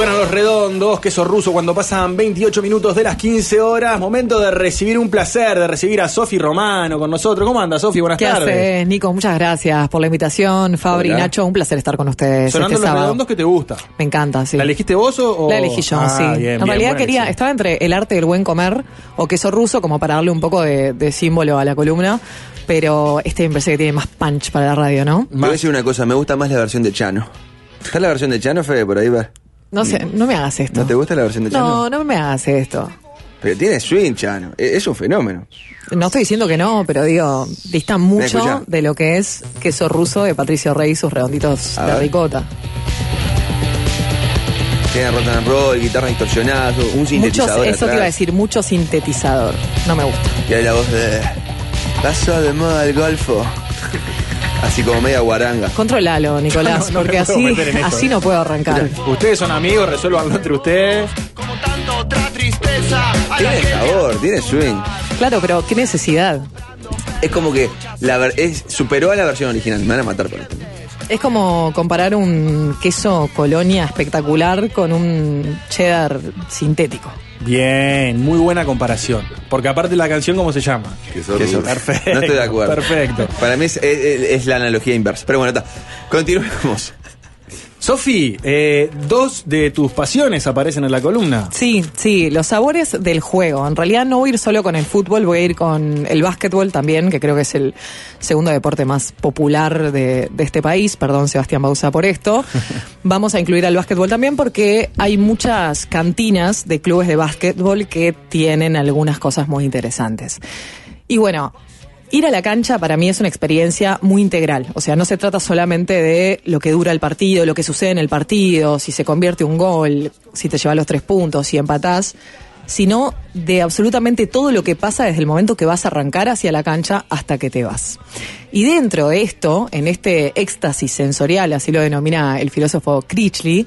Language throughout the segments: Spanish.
Suenan Los Redondos, queso ruso, cuando pasan 28 minutos de las 15 horas. Momento de recibir un placer, de recibir a Sofi Romano con nosotros. ¿Cómo anda, Sofi? Buenas tardes. ¿Qué haces, Nico? Muchas gracias por la invitación. Fabri, Hola. Nacho, un placer estar con ustedes. Sonando este Los sábado. Redondos, que te gusta. Me encanta, sí. ¿La elegiste vos o...? La elegí yo, sí. Bien, en realidad buena estaba entre el arte del buen comer o queso ruso, como para darle un poco de símbolo a la columna. Pero me parece que tiene más punch para la radio, ¿no? Te voy a decir una cosa, me gusta más la versión de Chano. ¿Está la versión de Chano, Fede, por ahí va? No sé, no me hagas esto. ¿No te gusta la versión de Chano? No me hagas esto. Pero tiene swing, Chano. Es un fenómeno. No estoy diciendo que no, pero digo, dista mucho de lo que es queso ruso de Patricio Rey y sus redonditos de ricota. Tiene rock and roll, guitarras distorsionadas, un sintetizador Eso te atrás. iba a decir, mucho sintetizador. No me gusta. Y hay la voz de... Paso de moda el golfo. Así como media guaranga. Controlalo, Nicolás, No porque me puedo meter en esto, así no puedo arrancar. Ustedes son amigos, resuélvanlo entre ustedes. Como tanta otra tristeza. Tiene sabor, tiene swing. Claro, pero qué necesidad. Es como que superó a la versión original. Me van a matar por esto. Es como comparar un queso Colonia espectacular con un cheddar sintético. Bien, muy buena comparación. Porque aparte la canción, ¿cómo se llama? Queso. Perfecto. No estoy de acuerdo. Perfecto. Para mí es la analogía inversa. Pero bueno, está. Continuemos. Sofi, dos de tus pasiones aparecen en la columna. Sí, los sabores del juego. En realidad no voy a ir solo con el fútbol, voy a ir con el básquetbol también, que creo que es el segundo deporte más popular de este país. Perdón, Sebastián Bauza, por esto. Vamos a incluir al básquetbol también porque hay muchas cantinas de clubes de básquetbol que tienen algunas cosas muy interesantes. Y bueno, ir a la cancha para mí es una experiencia muy integral. O sea, no se trata solamente de lo que dura el partido, lo que sucede en el partido, si se convierte un gol, si te lleva los 3 puntos, si empatás, sino de absolutamente todo lo que pasa desde el momento que vas a arrancar hacia la cancha hasta que te vas. Y dentro de esto, en este éxtasis sensorial, así lo denomina el filósofo Critchley,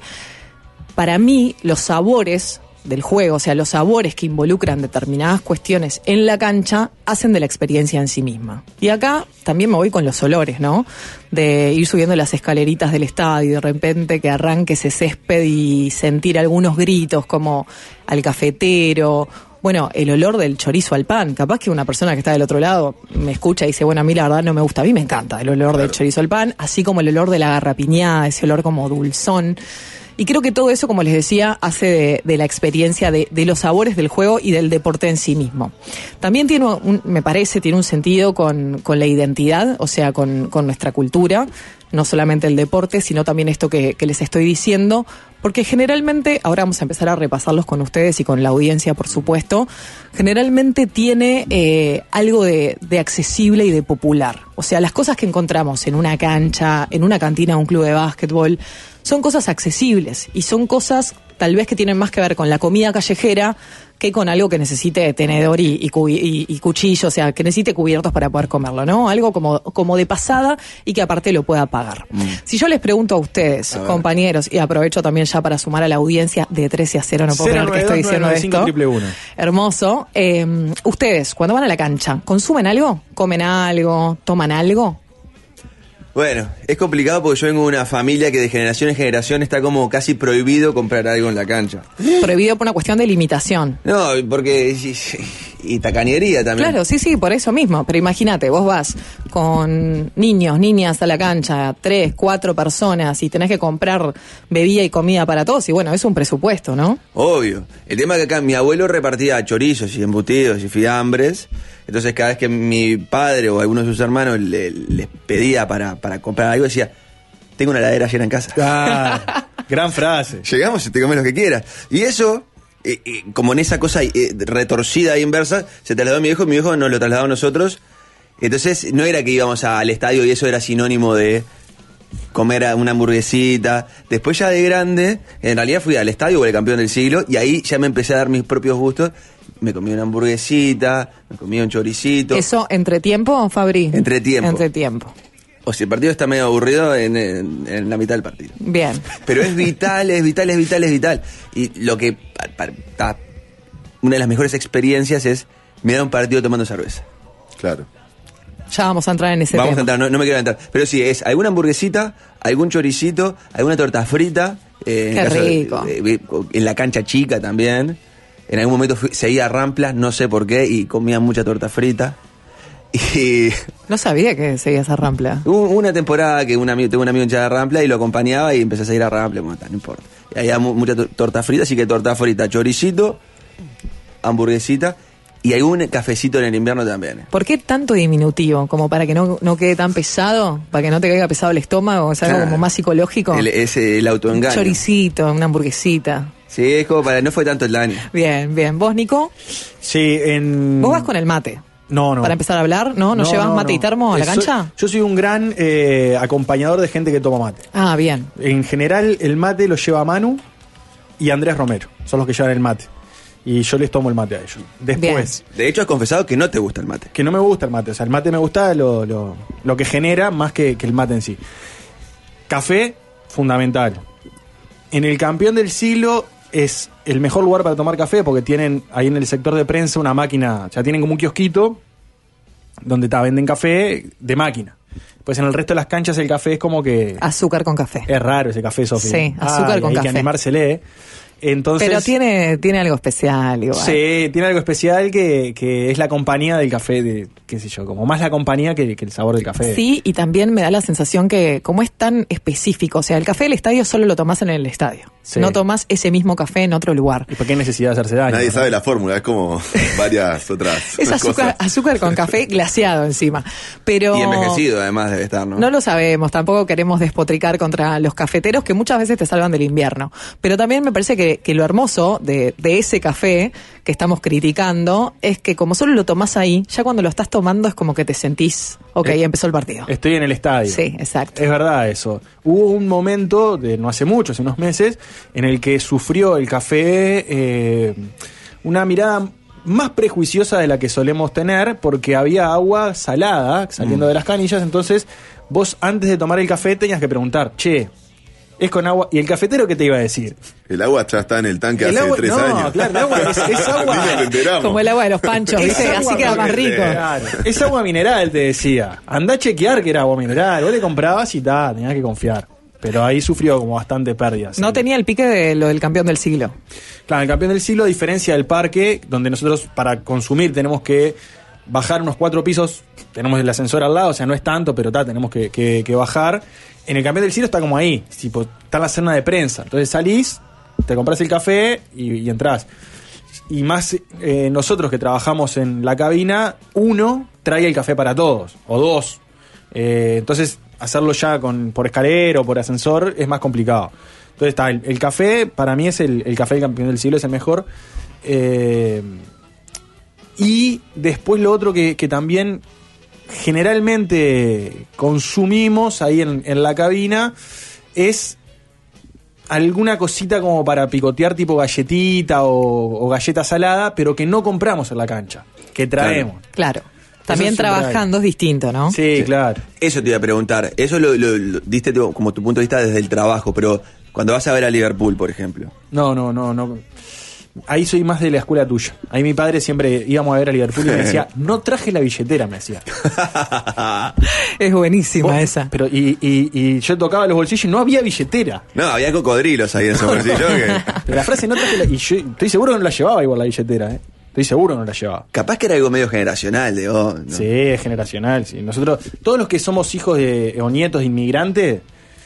para mí los sabores del juego, o sea, los sabores que involucran determinadas cuestiones en la cancha hacen de la experiencia en sí misma. Y acá también me voy con los olores, ¿no? De ir subiendo las escaleritas del estadio y de repente que arranque ese césped y sentir algunos gritos como al cafetero. Bueno, el olor del chorizo al pan. Capaz que una persona que está del otro lado me escucha y dice, bueno, a mí la verdad no me gusta. A mí me encanta el olor del chorizo al pan, así como el olor de la garrapiñada, ese olor como dulzón. Y creo que todo eso, como les decía, hace de la experiencia de los sabores del juego y del deporte en sí mismo. También me parece, tiene un sentido con la identidad, o sea, con nuestra cultura. No solamente el deporte, sino también esto que les estoy diciendo, porque generalmente, ahora vamos a empezar a repasarlos con ustedes y con la audiencia, por supuesto, generalmente tiene algo de accesible y de popular. O sea, las cosas que encontramos en una cancha, en una cantina, un club de básquetbol, son cosas accesibles y son cosas tal vez que tienen más que ver con la comida callejera que con algo que necesite tenedor y cuchillo, o sea, que necesite cubiertos para poder comerlo, ¿no? Algo como de pasada y que aparte lo pueda pagar. Si yo les pregunto a ustedes, compañeros, y aprovecho también ya para sumar a la audiencia de 13-0, no puedo creer que estoy diciendo esto. Hermoso. Ustedes, cuando van a la cancha, ¿consumen algo? ¿Comen algo? ¿Toman algo? Bueno, es complicado porque yo vengo de una familia que de generación en generación está como casi prohibido comprar algo en la cancha. Prohibido por una cuestión de limitación. No, porque... Y tacañería también. Claro, sí, por eso mismo. Pero imagínate, vos vas con niños, niñas a la cancha, 3, 4 personas y tenés que comprar bebida y comida para todos. Y bueno, es un presupuesto, ¿no? Obvio. El tema es que acá mi abuelo repartía chorizos y embutidos y fiambres. Entonces cada vez que mi padre o alguno de sus hermanos les pedía para comprar algo, decía, tengo una heladera llena en casa. Ah, gran frase. Llegamos y te comes lo que quieras. Y eso, como en esa cosa retorcida e inversa, se trasladó a mi viejo nos lo trasladó a nosotros. Entonces no era que íbamos al estadio y eso era sinónimo de comer una hamburguesita. Después ya de grande, en realidad fui al estadio por el campeón del siglo y ahí ya me empecé a dar mis propios gustos. Me comí una hamburguesita, me comí un choricito. ¿Eso entre tiempo, Fabri? Entre tiempo. Entre tiempo. O si el partido está medio aburrido en la mitad del partido. Bien. Pero es vital. Y lo que... una de las mejores experiencias es mirar un partido tomando cerveza. Claro. Ya vamos a entrar en ese tema. Vamos a entrar, no me quiero entrar. Pero sí, es alguna hamburguesita, algún choricito, alguna torta frita Qué rico. En la cancha chica también. En algún momento seguía a Ramplas, no sé por qué, y comía mucha torta frita. Y No sabía que seguías a Rampla. hubo una temporada que tengo un amigo hinchado de Rampla y lo acompañaba y empecé a seguir a Rampla. Bueno, no importa. Y había mucha torta frita, así que torta frita, choricito, hamburguesita y algún cafecito en el invierno también. ¿Por qué tanto diminutivo? ¿Como para que no quede tan pesado? ¿Para que no te caiga pesado el estómago? O sea, algo como más psicológico. Es el autoengaño. Choricito, una hamburguesita. Sí, es como para... No fue tanto el daño. Bien, bien. ¿Vos, Nico? Sí, Vos vas con el mate. No. Para empezar a hablar, ¿no? ¿No llevas mate y termo a la cancha? Yo soy un gran acompañador de gente que toma mate. Ah, bien. En general, el mate lo lleva Manu y Andrés Romero. Son los que llevan el mate. Y yo les tomo el mate a ellos. Después, De hecho, has confesado que no te gusta el mate. que no me gusta el mate. O sea, el mate me gusta lo que genera más que el mate en sí. Café, fundamental. En el campeón del siglo es el mejor lugar para tomar café porque tienen ahí en el sector de prensa una máquina, o sea, tienen como un kiosquito donde venden café de máquina. Pues en el resto de las canchas el café es como que... Azúcar con café. Es raro ese café, Sofía. Sí, azúcar con hay café. que animársele. Entonces, Pero tiene algo especial igual. sí, tiene algo especial que es la compañía del café, de qué sé yo, como más la compañía que el sabor del café. Sí, y también me da la sensación que como es tan específico, o sea, el café del estadio solo lo tomás en el estadio. Sí. No tomás ese mismo café en otro lugar. ¿Y por qué hay necesidad de hacerse daño? Nadie ¿no? sabe la fórmula, es como varias otras Es cosas. azúcar con café glaseado encima. Pero Y envejecido, además, debe estar, ¿no? no lo sabemos, tampoco queremos despotricar contra los cafeteros que muchas veces te salvan del invierno. Pero también me parece que lo hermoso de ese café que estamos criticando es que como solo lo tomás ahí, ya cuando lo estás tomando es como que te sentís, ok, empezó el partido. Estoy en el estadio. Sí, exacto. Es verdad eso. Hubo un momento, de no hace mucho, hace unos meses, en el que sufrió el café una mirada más prejuiciosa de la que solemos tener, porque había agua salada saliendo de las canillas, entonces vos antes de tomar el café tenías que preguntar, che, es con agua. ¿Y el cafetero qué te iba a decir? El agua ya está en el tanque El hace agua- 3 no, años. claro, el agua es agua. Ni nos enteramos. Como el agua de los panchos, Es ¿viste? agua Así queda más rico. Claro, es agua mineral, te decía. Andá a chequear que era agua mineral. Vos le comprabas y tenías que confiar. Pero ahí sufrió como bastante pérdidas. No tenía el pique de lo del campeón del siglo. Claro, el campeón del siglo, a diferencia del parque, donde nosotros para consumir tenemos que bajar unos 4 pisos, tenemos el ascensor al lado, o sea, no es tanto, pero tenemos que bajar. En el campeón del siglo está como ahí, tipo, está en la zona de prensa. Entonces salís, te compras el café y entrás. Y más nosotros que trabajamos en la cabina, uno trae el café para todos, o dos. Entonces, hacerlo ya por escalera o por ascensor es más complicado. Entonces está, el café, para mí es el café del campeón del siglo, es el mejor. Y después lo otro que también generalmente consumimos ahí en la cabina es alguna cosita como para picotear, tipo galletita o galleta salada, pero que no compramos en la cancha, que traemos. Claro. También Eso siempre trabajando es distinto, ¿no? Sí, claro. Eso te iba a preguntar. Eso lo diste como tu punto de vista desde el trabajo, pero cuando vas a ver a Liverpool, por ejemplo. No. Ahí soy más de la escuela tuya. Ahí mi padre siempre íbamos a ver a Liverpool y me decía, no traje la billetera, me decía. Es buenísima esa. Pero y yo tocaba los bolsillos y no había billetera. No, había cocodrilos ahí en ese bolsillo. Pero la frase no traje y yo estoy seguro que no la llevaba igual la billetera, ¿eh? Estoy seguro que no la llevaba. Capaz que era algo medio generacional de ¿no? Sí, es generacional, sí. Nosotros, todos los que somos hijos o nietos de inmigrantes,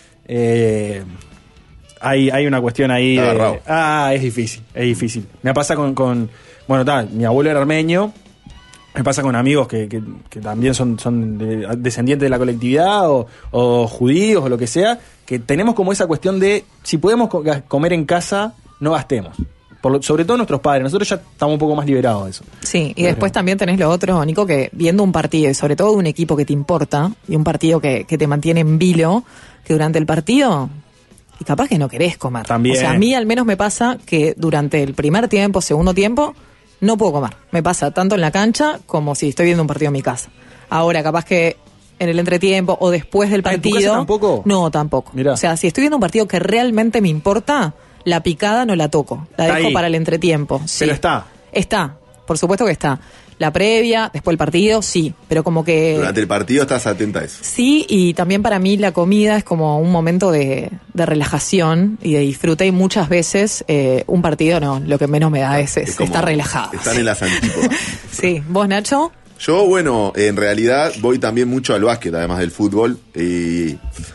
hay una cuestión ahí Está agarrado. es difícil. Me pasa con mi abuelo era armenio, me pasa con amigos que también son descendientes de la colectividad o judíos o lo que sea, que tenemos como esa cuestión de si podemos comer en casa, no gastemos. Sobre todo nuestros padres, nosotros ya estamos un poco más liberados de eso. Sí, y después también tenés lo otro, Nico, que viendo un partido, y sobre todo un equipo que te importa, y un partido que te mantiene en vilo, que durante el partido, y capaz que no querés comer. También. O sea, a mí al menos me pasa que durante el primer tiempo, segundo tiempo, no puedo comer. Me pasa tanto en la cancha como si estoy viendo un partido en mi casa. Ahora, capaz que en el entretiempo o después del ¿En tu partido... casa tampoco? No, tampoco. Mirá. O sea, si estoy viendo un partido que realmente me importa, la picada no la toco. La Está dejo ahí. para el entretiempo. Sí. Pero está. Está, por supuesto que está. La previa, después el partido, sí, pero como que... Durante el partido estás atenta a eso. Sí, y también para mí la comida es como un momento de relajación y de disfrute, y muchas veces un partido no, lo que menos me da es como estar relajado. Están en las antípodas. Sí, ¿vos, Nacho? Yo, bueno, en realidad voy también mucho al básquet, además del fútbol. Y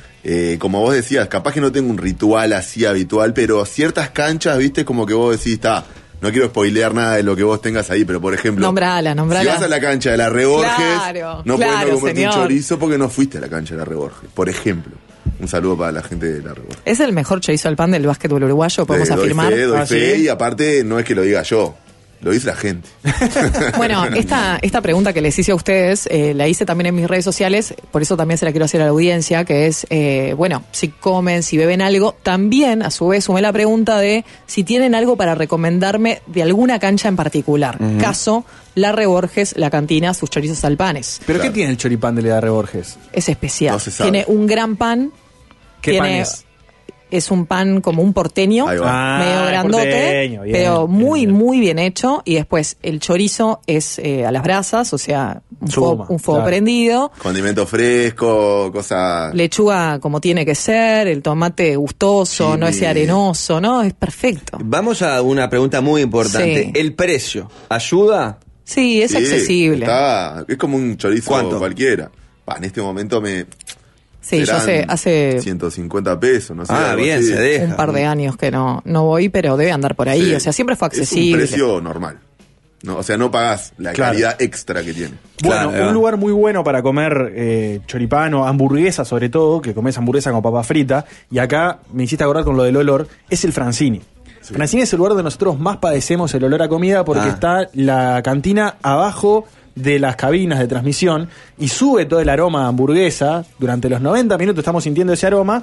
como vos decías, capaz que no tengo un ritual así habitual, pero ciertas canchas, viste, como que vos decís, no quiero spoilear nada de lo que vos tengas ahí, pero por ejemplo, nombrala. si vas a la cancha de la Reborges, no podés no comerte señor. un chorizo porque no fuiste a la cancha de la Reborges, por ejemplo. Un saludo para la gente de la Reborges. Es el mejor chorizo al pan del básquetbol uruguayo, podemos afirmar. Doy fe, ¿sí? y aparte no es que lo diga yo, lo dice la gente. Bueno, esta pregunta que les hice a ustedes, la hice también en mis redes sociales, por eso también se la quiero hacer a la audiencia, que es, bueno, si comen, si beben algo. También, a su vez, sumé la pregunta de si tienen algo para recomendarme de alguna cancha en particular. Caso, la Reborges, la cantina, sus chorizos al panes. ¿Pero qué tiene el choripán de la Reborges? Es especial. No se sabe. Tiene un gran pan. ¿Qué pan es? Es un pan como un porteño, Ahí va. medio grandote, porteño, bien, pero bien. muy bien hecho. Y después el chorizo es a las brasas, o sea, un fuego claro. prendido. Condimento fresco, cosas... Lechuga como tiene que ser, el tomate gustoso, Sí, no ese arenoso, ¿no? Es perfecto. Vamos a una pregunta muy importante. Sí. ¿El precio ayuda? Sí, es Sí, accesible. es como un chorizo ¿Cuánto? cualquiera. En este momento Sí, yo serán hace 150 pesos, no sé. Ah, algo bien, así. se deja. un par de años que no voy, pero debe andar por ahí. Sí. O sea, siempre fue Es accesible. un precio normal. No, o sea, no pagás la Claro. calidad extra que tiene. Bueno, Claro, un lugar muy bueno para comer choripán o hamburguesa, sobre todo, que comes hamburguesa con papa frita, y acá me hiciste acordar con lo del olor, es el Francini. Sí. Francini es el lugar donde nosotros más padecemos el olor a comida porque Ah. está la cantina abajo de las cabinas de transmisión y sube todo el aroma de hamburguesa. Durante los 90 minutos estamos sintiendo ese aroma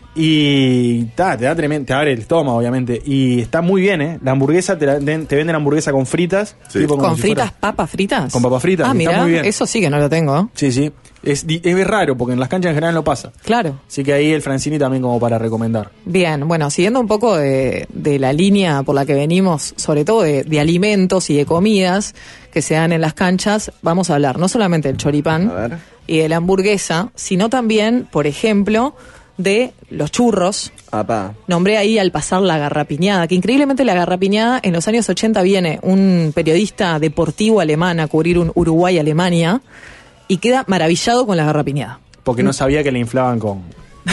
y te da tremendo, te abre el estómago, obviamente. Y está muy bien, La hamburguesa, te venden hamburguesa con fritas. Sí. tipo como ¿Con si fritas, fuera- papas fritas? Con papas fritas, Ah, está mira, muy bien. eso sí que no lo tengo. Sí, sí. Es raro porque en las canchas en general no pasa. Claro. Así que ahí el Francini también como para recomendar. Bien, bueno, siguiendo un poco de la línea por la que venimos, sobre todo de alimentos y de comidas que se dan en las canchas, vamos a hablar no solamente del choripán A ver. y de la hamburguesa, sino también, por ejemplo, de los churros. Apá. Nombré ahí al pasar la garrapiñada, que increíblemente la garrapiñada en los años 80 viene un periodista deportivo alemán a cubrir un Uruguay-Alemania y queda maravillado con la garrapiñada. Porque no sabía que le inflaban con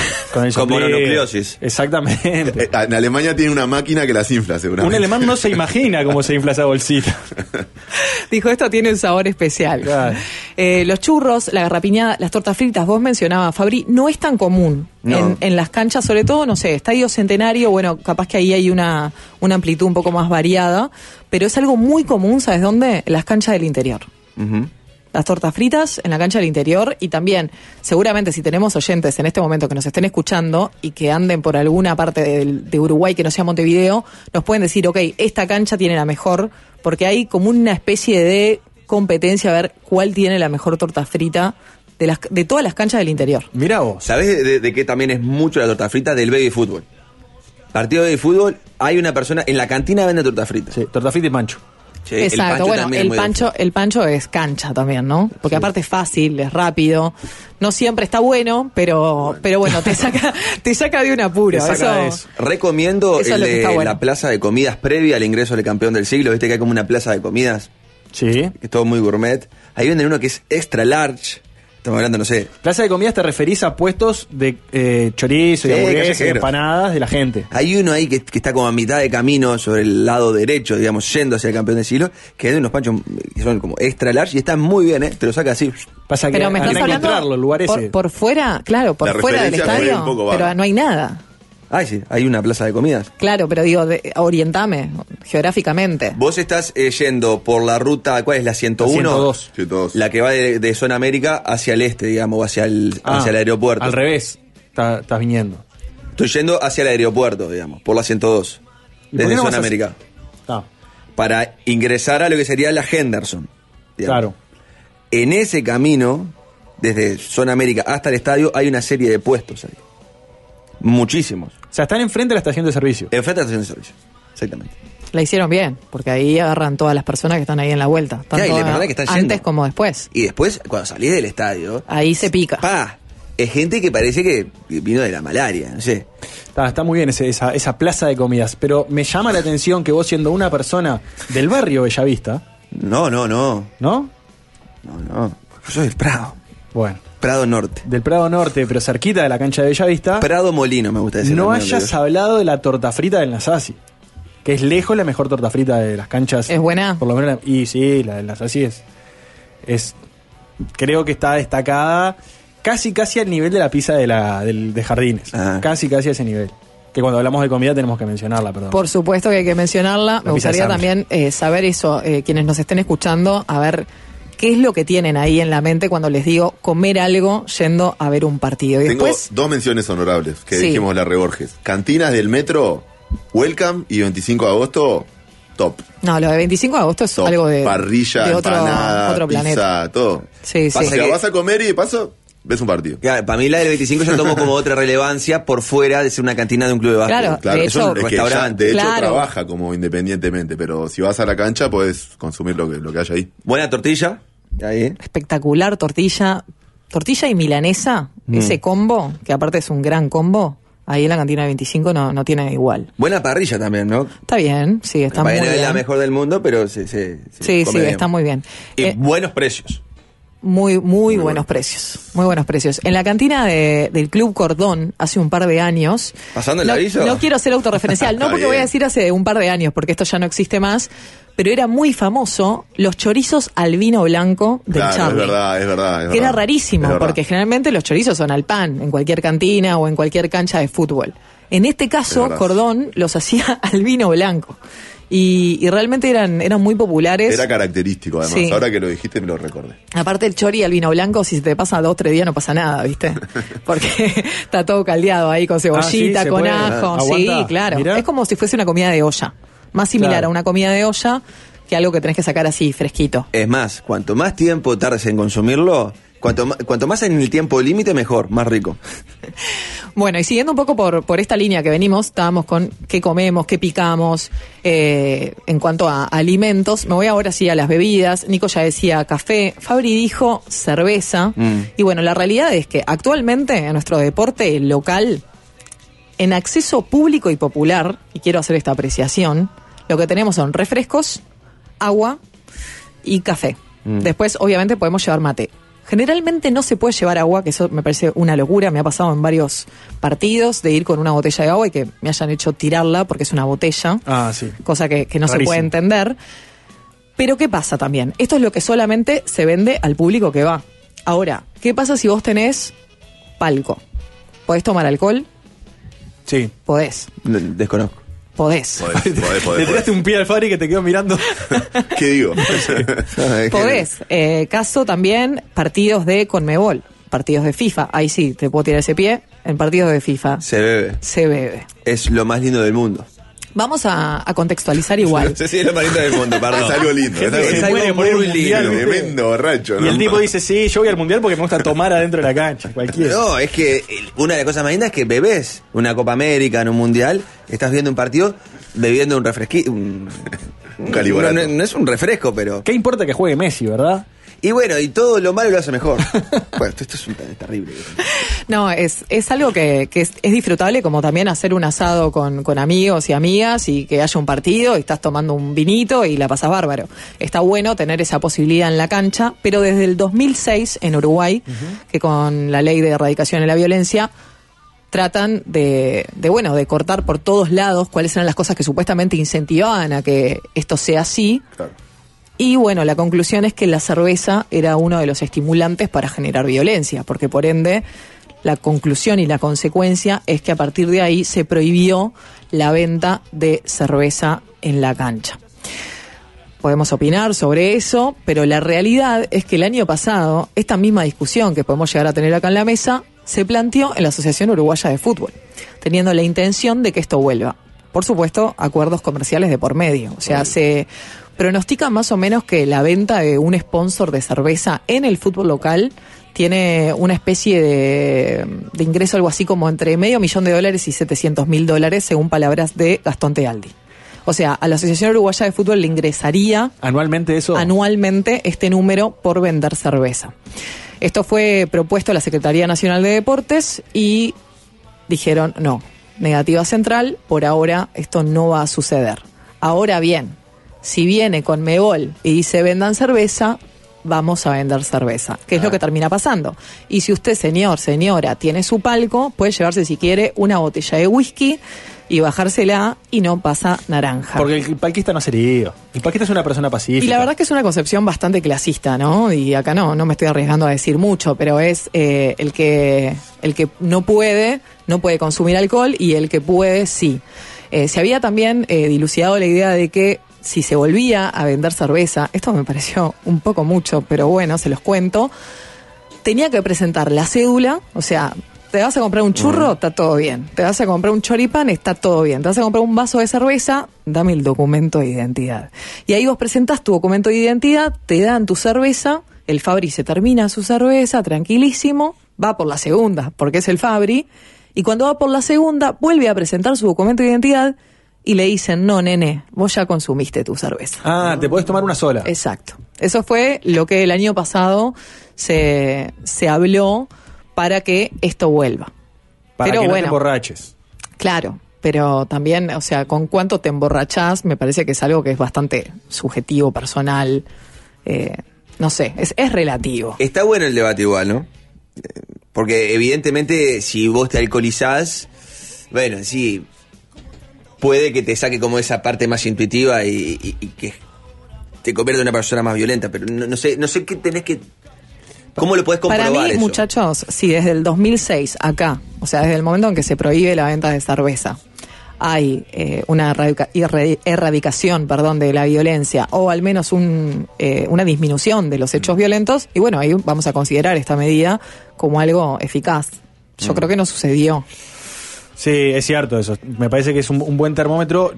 el Con soplido. mononucleosis. Exactamente. En Alemania tiene una máquina que las infla, Un seguramente. alemán no se imagina cómo se infla esa bolsita. Dijo, esto tiene un sabor especial. Claro. Los churros, la garrapiñada, las tortas fritas, vos mencionabas, Fabri, no es tan común No. en las canchas, sobre todo, no sé, Estadio Centenario, bueno, capaz que ahí hay una amplitud un poco más variada, pero es algo muy común, ¿sabes dónde? En las canchas del interior. Ujú. Las tortas fritas en la cancha del interior y también, seguramente si tenemos oyentes en este momento que nos estén escuchando y que anden por alguna parte de Uruguay que no sea Montevideo, nos pueden decir, ok, esta cancha tiene la mejor, porque hay como una especie de competencia a ver cuál tiene la mejor torta frita de todas las canchas del interior. Mirá vos. ¿Sabés de qué también es mucho la torta frita? Del baby fútbol. Partido de baby fútbol, hay una persona, en la cantina vende torta frita. Sí, torta frita y pancho. Sí, Exacto, bueno, también es el muy pancho es cancha también, ¿no? Porque aparte es fácil, es rápido, no siempre está bueno, pero bueno, te saca de un apuro. Te saca de eso. Recomiendo Eso es el lo que de está bueno. la plaza de comidas previa al ingreso del campeón del siglo. Viste que hay como una plaza de comidas, Sí. que es todo muy gourmet. Ahí venden uno que es extra large. Estamos hablando, no sé. Plaza de comidas te referís a puestos de chorizo y Sí, hamburguesas y callejeros. empanadas de la gente. Hay uno ahí que está como a mitad de camino sobre el lado derecho, digamos, yendo hacia el campeón del siglo, que vende unos panchos que son como extra large y están muy bien, ¿eh? Te lo saca así. Pasa que Pero me hay estás que hablando encontrarlo, el lugar ese. por fuera, claro, por La fuera del referencia fue estadio, un poco vaga. pero no hay nada. Ay, sí, hay una plaza de comidas. Claro, pero digo, orientame geográficamente. Vos estás yendo por la ruta, ¿cuál es? La 101. 102. Sí, todos. La que va de Zona América hacia el este, digamos, hacia el aeropuerto. Al revés, estás viniendo. Estoy yendo hacia el aeropuerto, digamos, por la 102. ¿Y por Desde qué no Zona vas a- América. Ah, Para ingresar a lo que sería la Henderson. digamos. claro. En ese camino, desde Zona América hasta el estadio, hay una serie de puestos ahí. Muchísimos. O sea, están enfrente de la estación de servicio. Enfrente de la estación de servicio. Exactamente. La hicieron bien, porque ahí agarran todas las personas que están ahí en la vuelta. Claro, y Tanto la verdad que están antes yendo. como después. Y después, cuando salís del estadio, Ahí se pica. es gente que parece que vino de la malaria, no sé. Está muy bien esa plaza de comidas, pero me llama la atención que vos, siendo una persona del barrio Bellavista, No. ¿no? No. Yo soy del Prado. Bueno, Prado Norte. del Prado Norte, pero cerquita de la cancha de Bellavista, Prado Molino, me gusta decir. no también, hayas pero- hablado de la torta frita del Nasasi, que es lejos la mejor torta frita de las canchas. ¿Es buena? Por lo menos, y sí, la del Nasasi es creo que está destacada casi al nivel de la pizza de Jardines. Ah. Casi a ese nivel. Que cuando hablamos de comida tenemos que mencionarla, perdón. Por supuesto que hay que mencionarla. Me pizza de gustaría también saber eso, quienes nos estén escuchando, a ver qué es lo que tienen ahí en la mente cuando les digo comer algo yendo a ver un partido. Y Tengo después, 2 menciones honorables que Sí. dijimos la Reborges. Cantinas del metro, welcome, y 25 de agosto, top. no, lo de 25 de agosto es Top. algo de, Parrilla, de otro empanada, planeta. pizza, todo. Sí, sí. O sea, que- vas a comer y de paso ves un partido. Claro, para mí la del 25 ya tomó como otra relevancia por fuera de ser una cantina de un club de básquet. Claro, Claro, de es un hecho- restaurante. De hecho, Claro. trabaja como independientemente, pero si vas a la cancha puedes consumir lo que haya ahí. Buena tortilla. Ahí. Espectacular tortilla y milanesa, ese combo, que aparte es un gran combo, ahí en la cantina de 25 no tiene igual. Buena parrilla también, ¿no? Está bien, sí, está muy no es la bien. mejor del mundo, pero se Sí, come bien. está muy bien. Y buenos precios. Muy buenos precios. Muy buenos precios. En la cantina del Club Cordón, hace un par de años. ¿Pasando el no, aviso? No quiero ser autorreferencial, no Está porque bien. voy a decir hace un par de años, porque esto ya no existe más. Pero era muy famoso los chorizos al vino blanco del Claro, Charlie. es verdad. Que era rarísimo, Es verdad. porque generalmente los chorizos son al pan, en cualquier cantina o en cualquier cancha de fútbol. En este Es caso, verdad. Cordón los hacía al vino blanco. Y realmente eran muy populares. Era característico, además. Sí. Ahora que lo dijiste, me lo recordé. Aparte el chori al vino blanco, si se te pasa 2 o 3 días no pasa nada, ¿viste? Porque está todo caldeado ahí con cebollita, Ah, sí, se con puede. ajo. Aguanta. Sí, claro. Mirá. Es como si fuese una comida de olla. Más similar Claro. a una comida de olla que algo que tenés que sacar así, fresquito. Es más, cuanto más tiempo tardes en consumirlo, cuanto más en el tiempo límite, mejor, más rico. Bueno, y siguiendo un poco por esta línea que venimos, estábamos con qué comemos, qué picamos, en cuanto a alimentos. Me voy ahora sí a las bebidas. Nico ya decía café, Fabri dijo cerveza. Y bueno, la realidad es que actualmente en nuestro deporte local, en acceso público y popular, y quiero hacer esta apreciación, lo que tenemos son refrescos, agua y café. Después, obviamente, podemos llevar mate. Generalmente no se puede llevar agua, que eso me parece una locura. Me ha pasado en varios partidos de ir con una botella de agua y que me hayan hecho tirarla porque es una botella, Ah, sí. cosa que no se Rarísimo. puede entender. Pero ¿qué pasa también? Esto es lo que solamente se vende al público que va. Ahora, ¿qué pasa si vos tenés palco? ¿Podés tomar alcohol? Sí. Podés. Desconozco. Podés. Le tiraste un pie al Fabri que te quedó mirando. ¿Qué digo? Podés. Caso también partidos de Conmebol, partidos de FIFA. Ahí sí, te puedo tirar ese pie. En partidos de FIFA Se bebe. se bebe. Es lo más lindo del mundo. Vamos a contextualizar igual. No sé si es lo más lindo del mundo, perdón. Es algo lindo. Es algo Se lindo. muere por ir a un muy mundial, lindo. ¿viste? Tremendo borracho, Y ¿no? el tipo dice, sí, yo voy al mundial porque me gusta tomar adentro de la cancha. Cualquiera. No, es que una de las cosas más lindas es que bebés una Copa América, en un mundial, estás viendo un partido bebiendo un refresquito. Un caliborato. No es un refresco, pero. ¿Qué importa que juegue Messi, verdad? Y bueno, y todo lo malo lo hace mejor. Bueno, esto es terrible. No, es algo que es disfrutable, como también hacer un asado con amigos y amigas y que haya un partido y estás tomando un vinito y la pasas bárbaro. Está bueno tener esa posibilidad en la cancha, pero desde el 2006 en Uruguay, que con la ley de erradicación de la violencia tratan de cortar por todos lados cuáles eran las cosas que supuestamente incentivaban a que esto sea así. Claro. Y bueno, la conclusión es que la cerveza era uno de los estimulantes para generar violencia, porque por ende la conclusión y la consecuencia es que a partir de ahí se prohibió la venta de cerveza en la cancha. Podemos opinar sobre eso, pero la realidad es que el año pasado esta misma discusión que podemos llegar a tener acá en la mesa se planteó en la Asociación Uruguaya de Fútbol, teniendo la intención de que esto vuelva. Por supuesto, acuerdos comerciales de por medio. O sea, se pronostica más o menos que la venta de un sponsor de cerveza en el fútbol local tiene una especie de ingreso algo así como entre $500,000 y $700,000, según palabras de Gastón Tealdi. O sea, a la Asociación Uruguaya de Fútbol le ingresaría ¿Anualmente eso? anualmente este número por vender cerveza. Esto fue propuesto a la Secretaría Nacional de Deportes y dijeron no, negativa central, por ahora esto no va a suceder. Ahora bien, si viene Conmebol y dice vendan cerveza, vamos a vender cerveza, que es lo que termina pasando. Y si usted, señor, señora, tiene su palco, puede llevarse si quiere una botella de whisky y bajársela y no pasa naranja. Porque el palquista no es herido. El palquista es una persona pacífica. Y la verdad que es una concepción bastante clasista, ¿no? Y acá no me estoy arriesgando a decir mucho, pero es el que no puede consumir alcohol y el que puede, sí. Se había también dilucidado la idea de que si se volvía a vender cerveza, esto me pareció un poco mucho, pero bueno, se los cuento, tenía que presentar la cédula, o sea, te vas a comprar un churro, está todo bien. Te vas a comprar un choripán, está todo bien. Te vas a comprar un vaso de cerveza, dame el documento de identidad. Y ahí vos presentás tu documento de identidad, te dan tu cerveza, el Fabri se termina su cerveza, tranquilísimo, va por la segunda, porque es el Fabri, y cuando va por la segunda, vuelve a presentar su documento de identidad y le dicen, no, nene, vos ya consumiste tu cerveza. Ah, te podés tomar una sola. Exacto. Eso fue lo que el año pasado se habló para que esto vuelva. Para pero que no bueno, te emborraches. Claro, pero también, o sea, con cuánto te emborrachás, me parece que es algo que es bastante subjetivo, personal, no sé, es relativo. Está bueno el debate igual, ¿no? Porque evidentemente si vos te alcoholizás, bueno, sí, puede que te saque como esa parte más intuitiva y que te convierta en una persona más violenta, pero no sé qué tenés que... ¿Cómo lo podés comprobar? Para mí, eso? muchachos, sí, desde el 2006 acá, o sea, desde el momento en que se prohíbe la venta de cerveza, hay una erradicación, de la violencia, o al menos una disminución de los hechos violentos, y bueno, ahí vamos a considerar esta medida como algo eficaz. Yo creo que no sucedió. Sí, es cierto eso. Me parece que es un buen termómetro.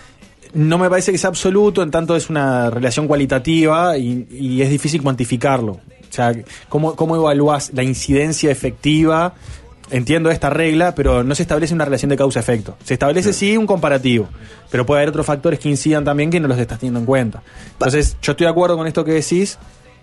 No me parece que sea absoluto, en tanto es una relación cualitativa y es difícil cuantificarlo. O sea, ¿cómo evaluás la incidencia efectiva? Entiendo esta regla, pero no se establece una relación de causa-efecto. Se establece sí un comparativo, pero puede haber otros factores que incidan también que no los estás teniendo en cuenta. Entonces, yo estoy de acuerdo con esto que decís.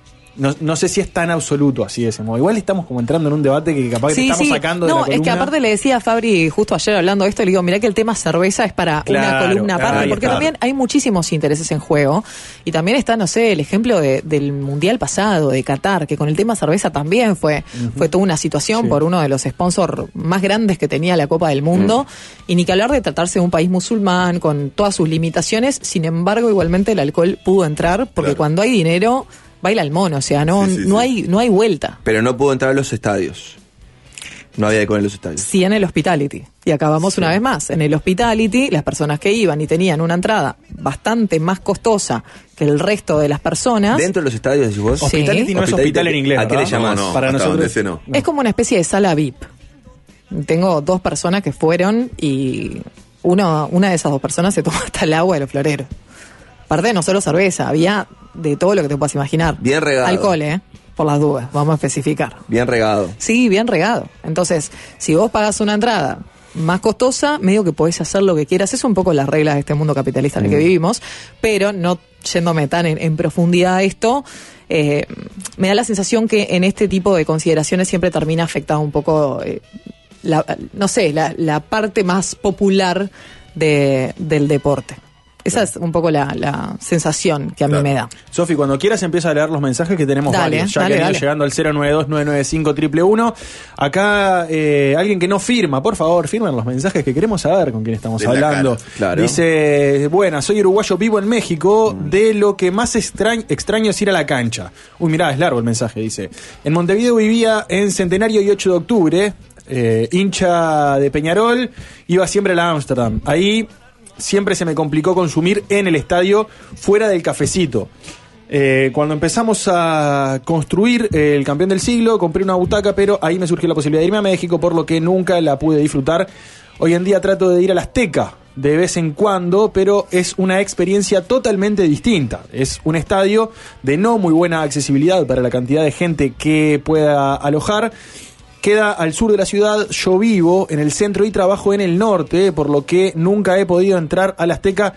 No sé si es tan absoluto así de ese modo. Igual estamos como entrando en un debate que capaz que te estamos sacando de la columna. Es que aparte le decía a Fabri justo ayer hablando de esto, le digo, mirá que el tema cerveza es para una columna aparte, porque también hay muchísimos intereses en juego. Y también está, no sé, el ejemplo del Mundial pasado, de Qatar, que con el tema cerveza también fue toda una situación por uno de los sponsors más grandes que tenía la Copa del Mundo. Y ni que hablar de tratarse de un país musulmán con todas sus limitaciones. Sin embargo, igualmente el alcohol pudo entrar, porque cuando hay dinero... baila el mono, o sea, no hay vuelta. Pero no pudo entrar a los estadios. No había alcohol en los estadios. Sí, en el Hospitality. Y acabamos una vez más. En el Hospitality, las personas que iban y tenían una entrada bastante más costosa que el resto de las personas... ¿Dentro de los estadios, decís vos? Sí. Hospitality no es hospital en inglés, ¿A qué le ¿verdad? llamás? No, Para hasta nosotros donde sé no. Es como una especie de sala VIP. Tengo 2 personas que fueron y una de esas 2 personas se tomó hasta el agua de los floreros. Aparte no solo cerveza, había de todo lo que te puedas imaginar. Bien regado. Alcohol, por las dudas, vamos a especificar. Bien regado. Sí, bien regado. Entonces, si vos pagás una entrada más costosa, medio que podés hacer lo que quieras. Es un poco las reglas de este mundo capitalista en el que vivimos, pero no yéndome tan en profundidad a esto, me da la sensación que en este tipo de consideraciones siempre termina afectada un poco, la parte más popular del deporte. Esa es un poco la sensación que a mí me da. Sofi, cuando quieras empieza a leer los mensajes que tenemos varios, ya que han ido llegando al 092-995-111. Acá alguien que no firma, por favor, firmen los mensajes que queremos saber con quién estamos hablando. Claro. Dice, buenas, soy uruguayo, vivo en México, de lo que más extraño es ir a la cancha. Uy, mirá, es largo el mensaje, dice. En Montevideo vivía en Centenario y 8 de octubre, hincha de Peñarol, iba siempre a la Ámsterdam. Ahí... siempre se me complicó consumir en el estadio fuera del cafecito. Cuando empezamos a construir el campeón del siglo, compré una butaca, pero ahí me surgió la posibilidad de irme a México, por lo que nunca la pude disfrutar. Hoy en día trato de ir al Azteca de vez en cuando, pero es una experiencia totalmente distinta. Es un estadio de no muy buena accesibilidad para la cantidad de gente que pueda alojar. Queda al sur de la ciudad, yo vivo en el centro y trabajo en el norte, por lo que nunca he podido entrar al Azteca,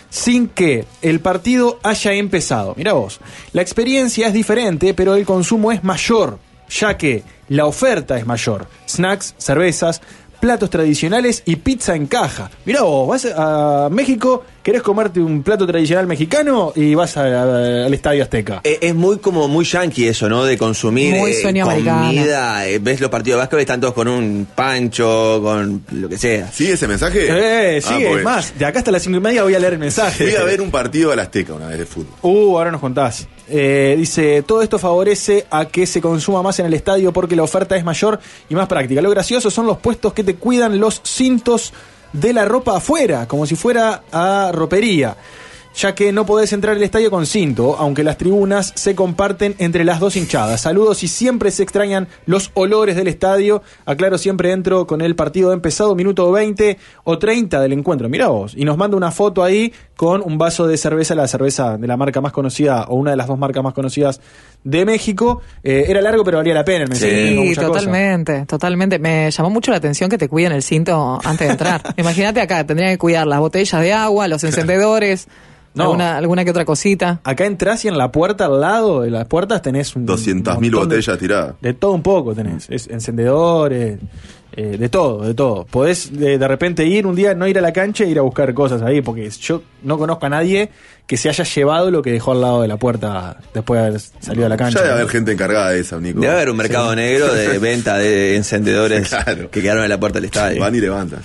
sin que el partido haya empezado. Mirá vos, la experiencia es diferente, pero el consumo es mayor, ya que la oferta es mayor. Snacks, cervezas, platos tradicionales y pizza en caja. Mirá vos, vas a México, querés comerte un plato tradicional mexicano y vas al Estadio Azteca. Es muy yankee eso, ¿no? De consumir Muy sueño comida. Ves los partidos de básquetbol, están todos con un pancho, con lo que sea. ¿Sigue ese mensaje? Sigue, pues, es más, de acá hasta las 5:30 voy a leer el mensaje. Fui a ver un partido al Azteca una vez de fútbol. Ahora nos contás. Dice, todo esto favorece a que se consuma más en el estadio porque la oferta es mayor y más práctica. Lo gracioso son los puestos que te cuidan los cintos de la ropa afuera, como si fuera a ropería, ya que no podés entrar al estadio con cinto, aunque las tribunas se comparten entre las dos hinchadas. Saludos y siempre se extrañan los olores del estadio. Aclaro, siempre entro con el partido empezado, minuto 20 o 30 del encuentro. Mirá vos, y nos manda una foto ahí con un vaso de cerveza, la cerveza de la marca más conocida, o una de las dos marcas más conocidas de México. Era largo, pero valía la pena el mensaje. Sí, totalmente. Me llamó mucho la atención que te cuiden el cinto antes de entrar. Imagínate acá, tendrían que cuidar las botellas de agua, los encendedores... No. ¿Alguna que otra cosita? Acá entras y en la puerta, al lado de las puertas, tenés 200.000 botellas tiradas. De todo un poco tenés. Encendedores, de todo. Podés de repente ir un día, no ir a la cancha e ir a buscar cosas ahí, porque yo no conozco a nadie que se haya llevado lo que dejó al lado de la puerta después de haber salido a la cancha. Ya debe haber gente encargada de eso, Nico. Debe haber un mercado negro de venta de encendedores que quedaron en la puerta del estadio. Van y levantan.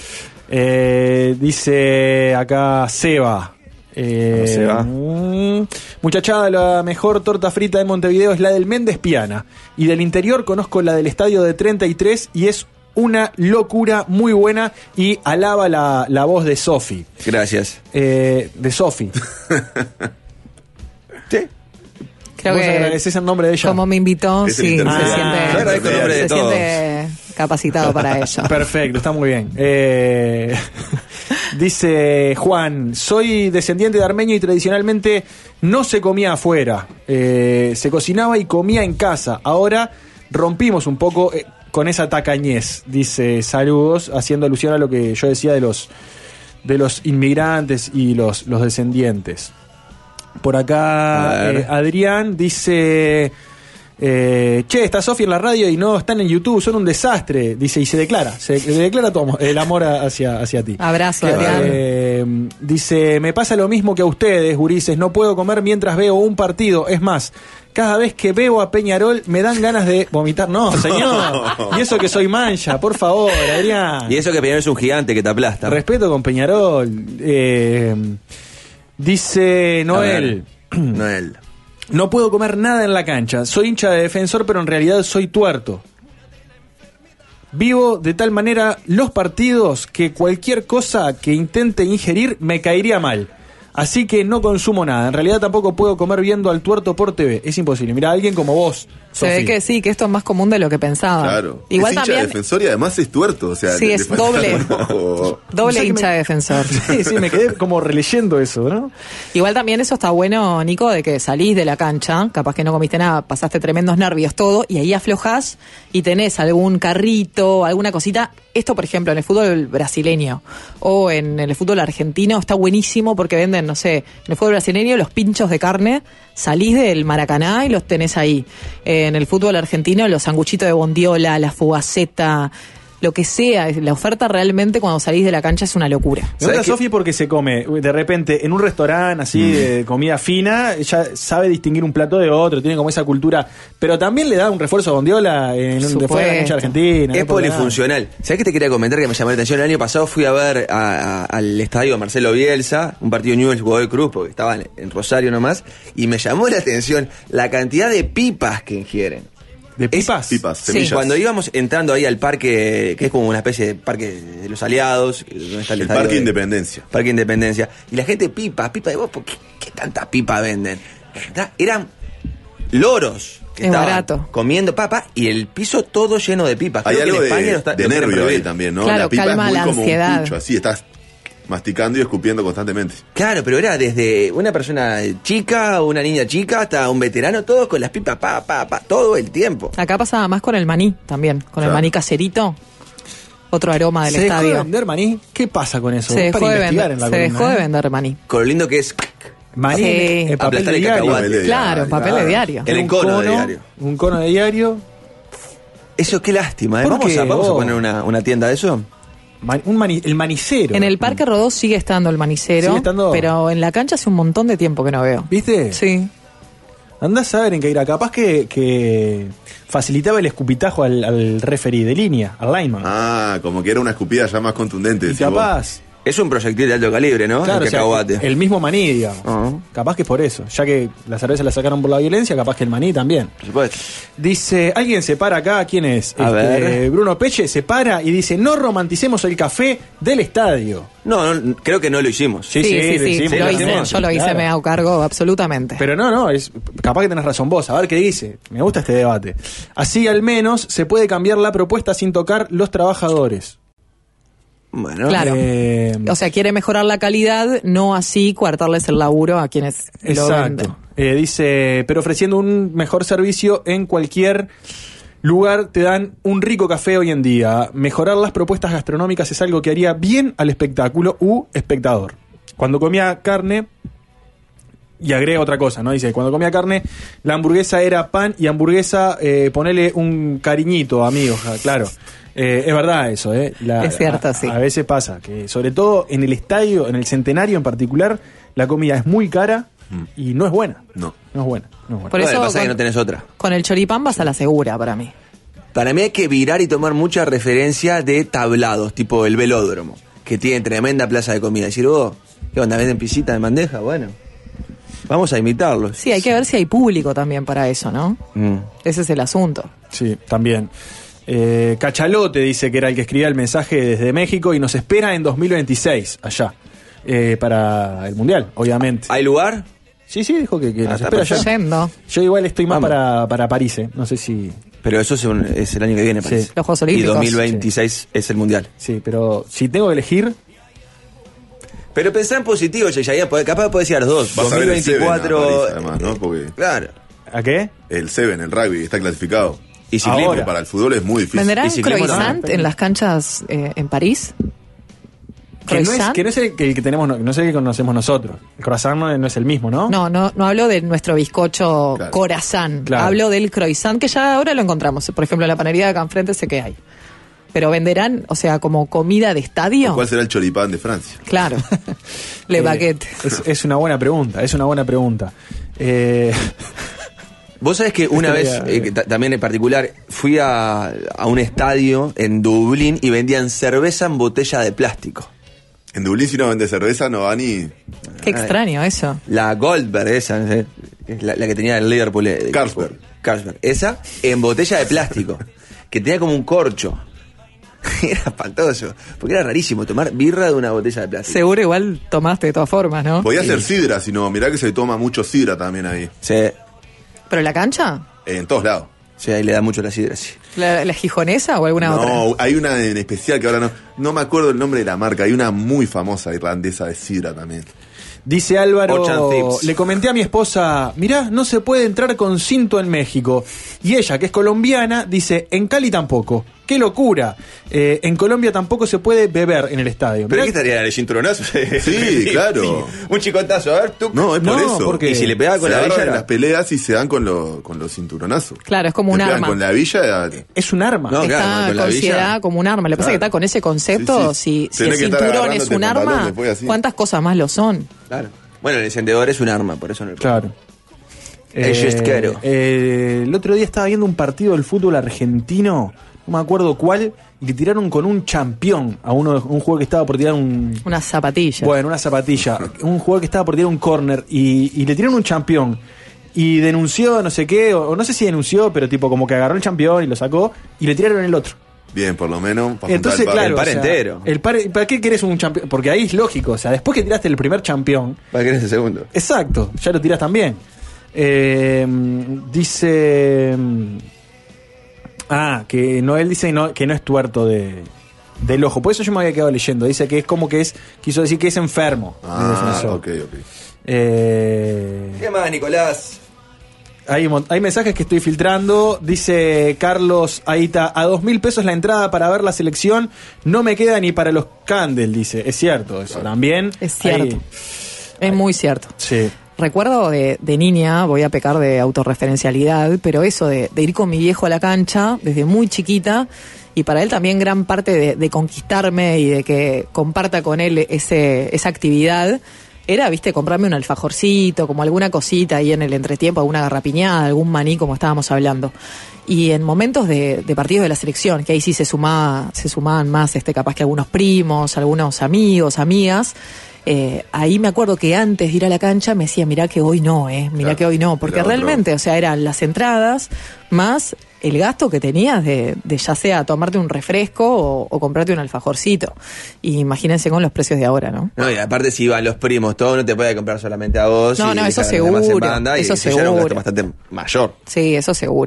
Dice acá Seba. Muchachada, la mejor torta frita de Montevideo es la del Méndez Piana, y del interior conozco la del estadio de 33 y es una locura muy buena, y alaba la voz de Sofi. Gracias. De Sofi. ¿Sí? Creo ¿Vos que agradecés el nombre de ella? Como me invitó, Es el sí, se intermedio. Yo agradezco el nombre de todos. siente capacitado para ello. Perfecto, está muy bien. Dice Juan, soy descendiente de armenio y tradicionalmente no se comía afuera, se cocinaba y comía en casa. Ahora rompimos un poco con esa tacañez. Dice, saludos, haciendo alusión a lo que yo decía de los inmigrantes y los descendientes. Por acá Adrián dice, está Sofi en la radio y no están en YouTube, son un desastre. Dice, y se declara todo el amor hacia ti. Abrazo, Adrián. Dice, me pasa lo mismo que a ustedes, gurises, no puedo comer mientras veo un partido. Es más, cada vez que veo a Peñarol me dan ganas de vomitar. No, señor. Y eso que soy mancha, por favor, Adrián. Y eso que Peñarol es un gigante que te aplasta. Respeto con Peñarol. Dice Noel. No puedo comer nada en la cancha. Soy hincha de Defensor, pero en realidad soy tuerto. Vivo de tal manera los partidos que cualquier cosa que intente ingerir me caería mal. Así que no consumo nada. En realidad tampoco puedo comer viendo al tuerto por TV. Es imposible. Mira, alguien como vos, Se ve que sí, que esto es más común de lo que pensaba. Claro. Igual es hincha también de Defensor y además es tuerto. O sea, sí, es doble. Doble hincha de Defensor. Sí, me quedé como releyendo eso, ¿no? Igual también eso está bueno, Nico, de que salís de la cancha, capaz que no comiste nada, pasaste tremendos nervios, todo, y ahí aflojás y tenés algún carrito, alguna cosita. Esto, por ejemplo, en el fútbol brasileño o en el fútbol argentino está buenísimo porque venden, no sé, en el fútbol brasileño los pinchos de carne, salís del Maracaná y los tenés ahí. En el fútbol argentino los sanguchitos de bondiola, la fugaceta, lo que sea, la oferta realmente cuando salís de la cancha es una locura. Me gusta Sofi porque se come de repente en un restaurante así de comida fina, ella sabe distinguir un plato de otro, tiene como esa cultura, pero también le da un refuerzo a bondiola después de la cancha argentina. Es polifuncional. ¿Sabés qué te quería comentar que me llamó la atención? El año pasado fui a ver al estadio Marcelo Bielsa, un partido de Newell's Godoy Cruz, porque estaba en Rosario nomás, y me llamó la atención la cantidad de pipas que ingieren. ¿De pipas? Pipas, Sí. semillas. Cuando íbamos entrando ahí al parque, que es como una especie de parque de los aliados, donde está el estadio Parque de Independencia. Parque Independencia. Y la gente pipa de vos, ¿por qué tanta pipa venden? Eran loros que Es estaban barato. comiendo papa y el piso todo lleno de pipas. Hay Creo que algo en España de lo quieren nervio ahí prohibir. también, ¿no? Claro, la pipa calma es muy la como ansiedad. un pucho, así estás masticando y escupiendo constantemente. Claro, pero era desde una persona chica, una niña chica, hasta un veterano, todos con las pipas, todo el tiempo. Acá pasaba más con el maní también, con el Claro. maní caserito. otro aroma del ¿Se dejó de estadio. vender maní? ¿Qué pasa con eso? Se dejó Para de investigar vender, en la se columna, dejó de ¿eh? vender maní. Con lo lindo que es Maní Sí. en papel Aplastar de el diario. cacahuate. Claro, papel de diario. El Un encono de diario. Un cono de diario. Eso qué lástima, ¿eh? ¿Por Vamos qué, a vos? poner una tienda de eso. El manicero. En el Parque Rodó sigue estando el manicero, Sigue estando. pero en la cancha hace un montón de tiempo que no veo. ¿Viste? Sí. Andás a ver en qué irá. Capaz que facilitaba el escupitajo al referee de línea, al lineman. Ah, como que era una escupida ya más contundente. y decís vos. capaz. Es un proyectil de alto calibre, ¿no? Claro, el o sea, cacahuate. el mismo maní, digamos. Ah. Capaz que es por eso. Ya que la cerveza la sacaron por la violencia, capaz que el maní también. Por supuesto. Dice, alguien se para acá, ¿quién es? A ver. Bruno Peche se para y dice, no romanticemos el café del estadio. No, creo que no lo hicimos. Sí, sí, lo hicimos, lo lo hice, hicimos, yo lo hice, claro. me hago cargo absolutamente. Pero no, es capaz que tenés razón vos. A ver qué dice. Me gusta este debate. Así al menos se puede cambiar la propuesta sin tocar los trabajadores. Bueno, Claro. O sea, quiere mejorar la calidad, no así coartarles el laburo a quienes lo venden. Exacto. Dice, pero ofreciendo un mejor servicio en cualquier lugar te dan un rico café hoy en día. Mejorar las propuestas gastronómicas es algo que haría bien al espectáculo u espectador. Cuando comía carne, y agrega otra cosa, ¿no? Dice, cuando comía carne, la hamburguesa era pan y hamburguesa, ponele un cariñito, amigos, claro. Es verdad eso, ¿eh? Es cierto, sí. A veces pasa que, sobre todo en el estadio, en el Centenario en particular, la comida es muy cara y no es buena. No. No es buena. No es buena. Por lo que eso pasa es que con- no tenés otra. Con el choripán vas a la segura para mí. Para mí hay que virar y tomar mucha referencia de tablados, tipo el velódromo, que tiene tremenda plaza de comida. Decir, ¿qué onda? ¿Venden pisita de bandeja? Bueno, vamos a imitarlos. Sí, hay que ver si hay público también para eso, ¿no? Ese es el asunto. Sí, también. Cachalote dice que era el que escribía el mensaje desde México y nos espera en 2026 allá. Para el Mundial, obviamente. ¿Hay lugar? Sí, dijo que nos está espera allá. Yendo. Yo igual estoy más Vamos. para París, no sé si... Pero eso es el año que viene, Sí. parece. Los Juegos Y Olímpicos. 2026 es el Mundial. Sí, pero si tengo que elegir... Pero pensá en positivo, ya capaz podés ir a los dos. Vas a ver el Seven a 2024. París, además, ¿no? Porque Claro. ¿A qué? el Seven, el rugby, está clasificado. Y ciclismo. Ahora. Para el fútbol es muy difícil. ¿Venderán ¿Y ciclismo croissant también? en las canchas en París? Que no es, ¿Croissant? que no es el que tenemos, no es el que conocemos nosotros. El croissant no es el mismo, ¿no? No hablo de nuestro bizcocho Claro. corazán. Claro. Hablo del croissant, que ya ahora lo encontramos. Por ejemplo, en la panadería de acá enfrente sé que hay. Pero venderán, o sea, como comida de estadio. ¿Cuál será el choripán de Francia? Claro. Le baguette. Es una buena pregunta, Vos sabés que una vez, Estaría- que también en particular, fui a un estadio en Dublín y vendían cerveza en botella de plástico. En Dublín, si no vende cerveza, no va ni. Qué extraño eso. La Goldberg, esa, no sé, es la que tenía el Liverpool. Carlsberg. Carlsberg. Esa en botella de plástico, que tenía como un corcho. Era espantoso, porque era rarísimo tomar birra de una botella de plástico. Seguro igual tomaste de todas formas, ¿no? Podía ser sidra, si no. Mirá que se toma mucho sidra también ahí. Sí, ¿Pero la cancha? En todos lados. sí, ahí le da mucho la sidra, sí. ¿La gijonesa o alguna otra? No, hay una en especial que ahora no me acuerdo el nombre de la marca. Hay una muy famosa irlandesa de sidra también. Dice Álvaro, Ocean Thieves. le comenté a mi esposa, mirá, no se puede entrar con cinto en México. Y ella, que es colombiana, dice, en Cali tampoco. ¡Qué locura! En Colombia tampoco se puede beber en el estadio. ¿Pero Mirá- qué estaría el cinturonazo? Sí, claro. Un chicotazo, a ver, tú. No, es por No, eso. porque- Y si le pegaba con Se la agarran villa, en era- las peleas y se dan con los cinturonazos. Claro, es como Te un pegan arma. con la villa. Es un arma. No, Está claro, con la considerada villa. como un arma. Lo que pasa es que Claro. está con ese concepto, Sí, sí. si el Tenés que estar cinturón es agarrándote un el pantalón arma, después así. ¿cuántas cosas más lo son? Claro. Bueno, el encendedor es un arma, por eso no. Claro. Es just caro. El otro día estaba viendo un partido del fútbol argentino, no me acuerdo cuál, y le tiraron con un champión a un jugador que estaba por tirar Una zapatilla. Bueno, una zapatilla. Un jugador que estaba por tirar un córner y le tiraron un champión. Y denunció no sé qué, o no sé si denunció, pero tipo como que agarró el champión y lo sacó y le tiraron el otro. Bien, por lo menos. Para Entonces, juntar el claro, par o sea, entero. ¿Para qué querés un champión? Porque ahí es lógico, o sea, después que tiraste el primer champión, ¿Para qué eres el segundo? exacto, ya lo tirás también. Dice... que Noel dice que no es tuerto del ojo. Por eso yo me había quedado leyendo. Dice que es como que quiso decir que es enfermo. el Ah, defensor. ok. ¿Qué más, Nicolás? Hay mensajes que estoy filtrando. Dice Carlos Aita, a 2.000 pesos la entrada para ver la selección, no me queda ni para los Candel, dice. Es cierto eso también. Es cierto. Es muy cierto. Sí. Recuerdo de niña, voy a pecar de autorreferencialidad, pero eso de ir con mi viejo a la cancha desde muy chiquita, y para él también gran parte de conquistarme y de que comparta con él esa actividad, era, comprarme un alfajorcito, como alguna cosita ahí en el entretiempo, alguna garrapiñada, algún maní, como estábamos hablando. Y en momentos de partidos de la selección, que ahí sí se sumaban más, capaz que algunos primos, algunos amigos, amigas, ahí me acuerdo que antes de ir a la cancha me decía, mirá que hoy no, que hoy no, porque realmente, eran las entradas más el gasto que tenías de ya sea tomarte un refresco o comprarte un alfajorcito. Y imagínense con los precios de ahora, ¿no? No, y aparte si iban los primos, todo no te puede comprar solamente a vos. No, eso seguro. Eso seguro. Ya era un gasto bastante mayor. Sí, eso seguro.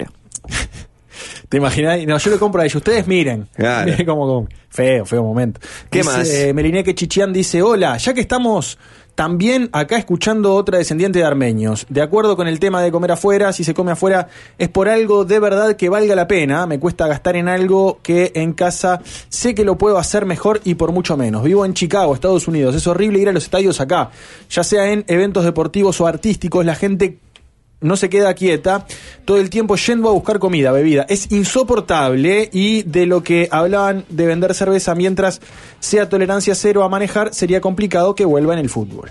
¿Te imaginas? No, yo lo compro a ellos. Ustedes miren. Claro. Miren como feo momento. ¿Qué dice, más? Melineque Chichián dice, hola, ya que estamos también acá escuchando otra descendiente de armenios. De acuerdo con el tema de comer afuera, si se come afuera es por algo de verdad que valga la pena. Me cuesta gastar en algo que en casa sé que lo puedo hacer mejor y por mucho menos. Vivo en Chicago, Estados Unidos. Es horrible ir a los estadios acá. Ya sea en eventos deportivos o artísticos, la gente no se queda quieta, todo el tiempo yendo a buscar comida, bebida. Es insoportable, y de lo que hablaban de vender cerveza mientras sea tolerancia cero a manejar, sería complicado que vuelva en el fútbol.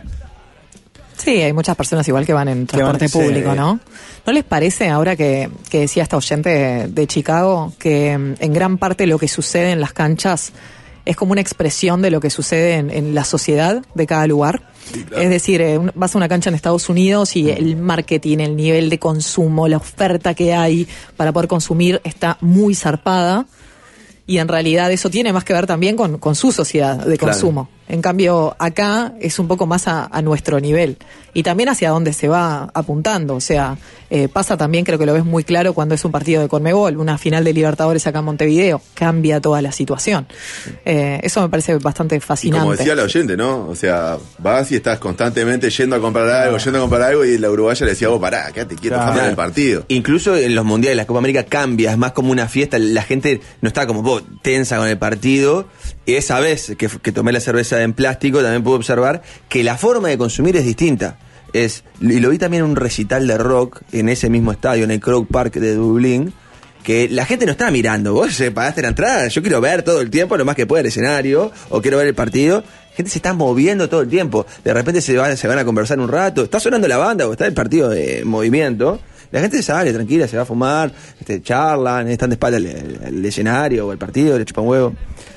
Sí, hay muchas personas igual que van en transporte público, ¿no? ¿No les parece, ahora que decía esta oyente de Chicago, que en gran parte lo que sucede en las canchas es como una expresión de lo que sucede en la sociedad de cada lugar? Sí, claro. Es decir, vas a una cancha en Estados Unidos y el marketing, el nivel de consumo, la oferta que hay para poder consumir está muy zarpada, y en realidad eso tiene más que ver también con su sociedad de consumo. Claro. En cambio, acá es un poco más a nuestro nivel, y también hacia dónde se va apuntando. O sea, pasa también, creo que lo ves muy claro cuando es un partido de Conmebol, una final de Libertadores acá en Montevideo, cambia toda la situación. Eso me parece bastante fascinante. Y como decía la oyente, ¿no? O sea, vas y estás constantemente yendo a comprar algo, y la uruguaya le decía, vos pará, quédate quieto, estamos en el partido. Incluso en los mundiales, la Copa América cambia, es más como una fiesta, la gente no está como vos, tensa con el partido. Y esa vez que tomé la cerveza en plástico, también pude observar que la forma de consumir es distinta. Y lo vi también en un recital de rock en ese mismo estadio, en el Croke Park de Dublín, que la gente no está mirando. Vos pagaste la entrada, yo quiero ver todo el tiempo lo más que pueda el escenario, o quiero ver el partido. La gente se está moviendo todo el tiempo. De repente se van a conversar un rato, está sonando la banda o está el partido de movimiento. La gente sale tranquila, se va a fumar, charlan, están de espalda el escenario o el partido, le chupan huevo.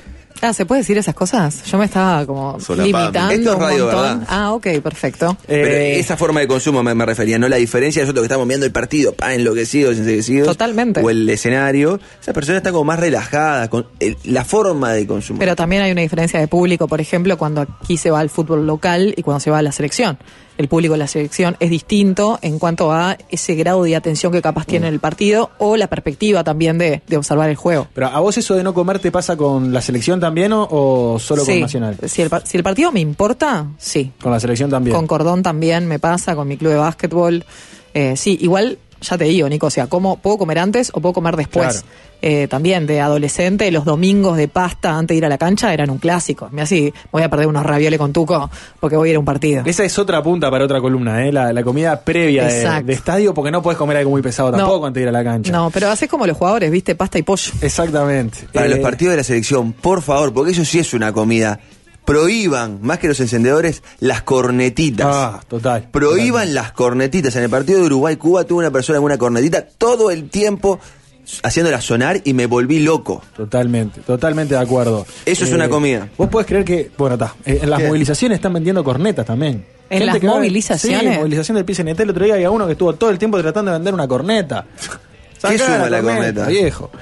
¿Se puede decir esas cosas? Yo me estaba como limitando. Esto es radio, un montón. ¿verdad? Ok, perfecto. Pero esa forma de consumo me refería, no la diferencia de nosotros que estamos viendo el partido, enloquecidos, enseguecidos. Totalmente. O el escenario. Esa persona está como más relajada con la forma de consumo. Pero también hay una diferencia de público, por ejemplo, cuando aquí se va al fútbol local y cuando se va a la selección. El público de la selección es distinto en cuanto a ese grado de atención que capaz tiene el partido, o la perspectiva también de observar el juego. Pero ¿a vos eso de no comer te pasa con la selección también o solo con Nacional? Si el partido me importa, sí. ¿Con la selección también? Con Cordón también me pasa, con mi club de básquetbol. Sí, igual, ya te digo, Nico, o sea, puedo comer antes o puedo comer después. Claro. También de adolescente, los domingos de pasta antes de ir a la cancha eran un clásico. Mira, si voy a perder unos ravioles con tuco porque voy a ir a un partido. Esa es otra punta para otra columna, la comida previa de estadio, porque no podés comer algo muy pesado tampoco antes de ir a la cancha. No, pero haces como los jugadores, ¿viste? Pasta y pollo. Exactamente. Para los partidos de la selección, por favor, porque eso sí es una comida. Prohíban, más que los encendedores, las cornetitas. Total. Prohíban las cornetitas. En el partido de Uruguay-Cuba tuve una persona en una cornetita todo el tiempo haciéndola sonar y me volví loco. Totalmente de acuerdo. Eso es una comida. Vos podés creer que, en las movilizaciones están vendiendo cornetas también. ¿En las movilizaciones? Sí, movilización del PCNT. El otro día había uno que estuvo todo el tiempo tratando de vender una corneta. ¿Qué suma la corneta? Viejo.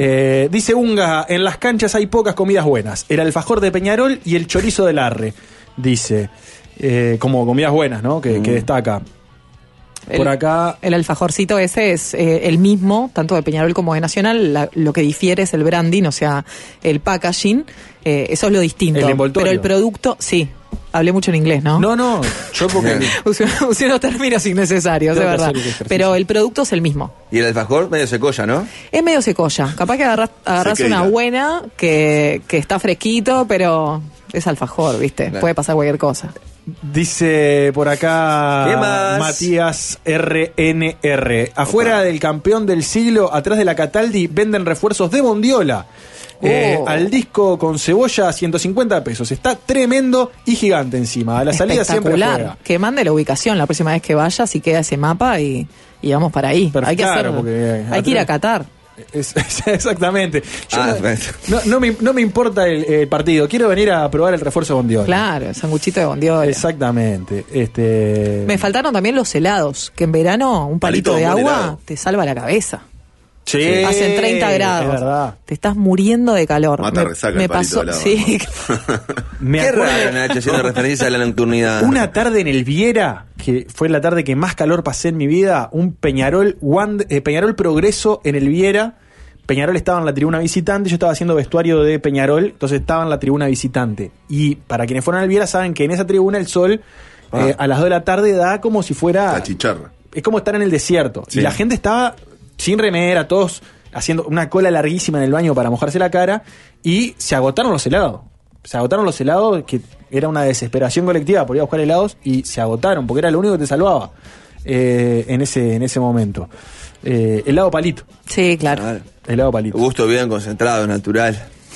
Dice Unga, en las canchas hay pocas comidas buenas. El alfajor de Peñarol y el chorizo del Arre. Dice, como comidas buenas, ¿no? Que destaca. Por acá. El alfajorcito ese es el mismo, tanto de Peñarol como de Nacional. Lo que difiere es el branding, o sea, el packaging. Eso es lo distinto. El envoltorio. Pero el producto, sí. Hablé mucho en inglés, ¿no? No, yo porque... Usé unos términos innecesarios, de Tengo que verdad. hacer el ejercicio. Pero el producto es el mismo. Y el alfajor medio secoya, ¿no? Es medio secoya. Capaz que agarrás Sequeira. una buena que está fresquito, pero es alfajor, ¿viste? Claro. Puede pasar cualquier cosa. Dice por acá ¿Qué más? Matías RNR. Afuera del campeón del siglo, atrás de la Cataldi, venden refuerzos de bondiola. Al disco con cebolla, 150 pesos. Está tremendo y gigante encima. A la salida siempre Espectacular. juega. Que mande la ubicación la próxima vez que vayas y queda ese mapa y vamos para ahí. Pero Hay que claro, hacer, porque hay que ir a Qatar. Exactamente. Yo Ah, no me importa el partido. Quiero venir a probar el refuerzo de bondiola. Claro, el sanguchito de bondiola. Exactamente. Me faltaron también los helados, que en verano un palito Palito de de agua helado. te salva la cabeza. Sí, Hacen 30 grados. Es verdad. Te estás muriendo de calor. Mata resaca el palito de helado, Sí. Me Qué acuerdo raro, Nacho, haciendo referencia a la nocturnidad. una tarde en el Viera, que fue la tarde que más calor pasé en mi vida, un Peñarol Progreso en el Viera. Peñarol estaba en la tribuna visitante, yo estaba haciendo vestuario de Peñarol, entonces estaba en la tribuna visitante. Y para quienes fueron al Viera saben que en esa tribuna el sol a las 2 de la tarde da como si fuera... La chicharra. Es como estar en el desierto. Sí. Y la gente estaba sin remera, todos haciendo una cola larguísima en el baño para mojarse la cara, y se agotaron los helados. Se agotaron los helados, que era una desesperación colectiva por ir a buscar helados, y se agotaron, porque era lo único que te salvaba en ese momento. Helado palito. Sí, claro. Claro. Helado palito. Gusto bien concentrado, natural.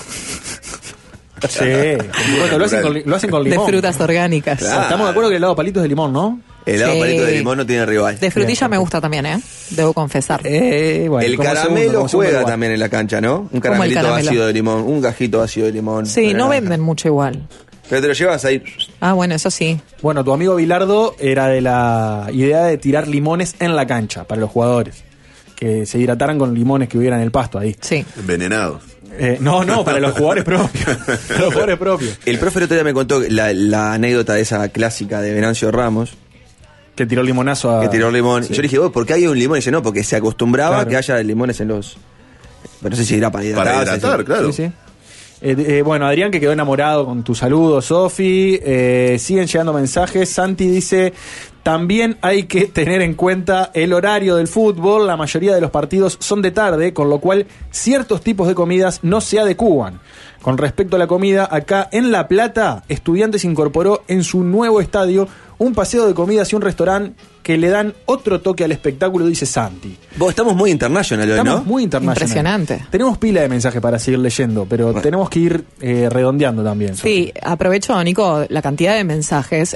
Sí, bueno, lo hacen con De limón. frutas orgánicas. Claro. Estamos de acuerdo que el helado palito es de limón, ¿no? El helado Sí. palito de limón no tiene rival. De frutilla me gusta también, Debo confesar. Bueno, El como caramelo segundo, como segundo juega lugar. también en la cancha, ¿no? Un ¿Cómo el caramelito caramelo? ácido de limón, un gajito ácido de limón. Sí, de no naranja. venden mucho igual. Pero te lo llevas ahí. Ah, bueno, eso sí. Bueno, tu amigo Bilardo era de la idea de tirar limones en la cancha para los jugadores. Que se hidrataran con limones que hubiera en el pasto ahí. Sí. Envenenados. No, para los jugadores propios. Para los jugadores propios. El profe el otro día me contó la anécdota de esa clásica de Venancio Ramos, Que tiró el limonazo a... que tiró limón. Sí. Y yo le dije, ¿por qué hay un limón? Y dice, no, porque se acostumbraba Claro. que haya limones en los... Pero no sé si era para hidratar. Para hidratar, claro. Sí, sí. Bueno, Adrián, que quedó enamorado con tu saludo, Sofi. Siguen llegando mensajes. Santi dice: también hay que tener en cuenta el horario del fútbol. La mayoría de los partidos son de tarde, con lo cual ciertos tipos de comidas no se adecúan. Con respecto a la comida, acá en La Plata, Estudiantes incorporó en su nuevo estadio un paseo de comidas y un restaurante que le dan otro toque al espectáculo, dice Santi. Vos estamos muy international hoy, Estamos ¿no? muy internacional. Impresionante. Tenemos pila de mensajes para seguir leyendo, pero Bueno. tenemos que ir redondeando también. Sí, aprovecho, Nico, la cantidad de mensajes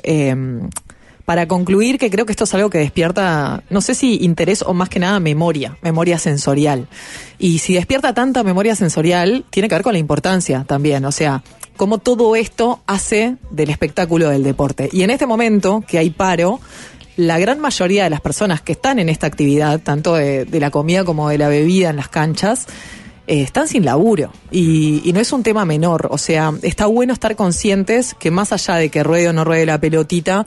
para concluir que creo que esto es algo que despierta, no sé si interés o más que nada memoria sensorial. Y si despierta tanta memoria sensorial, tiene que ver con la importancia también, o sea, cómo todo esto hace del espectáculo del deporte. Y en este momento que hay paro, la gran mayoría de las personas que están en esta actividad, tanto de la comida como de la bebida en las canchas, están sin laburo y no es un tema menor, o sea, está bueno estar conscientes que más allá de que ruede o no ruede la pelotita,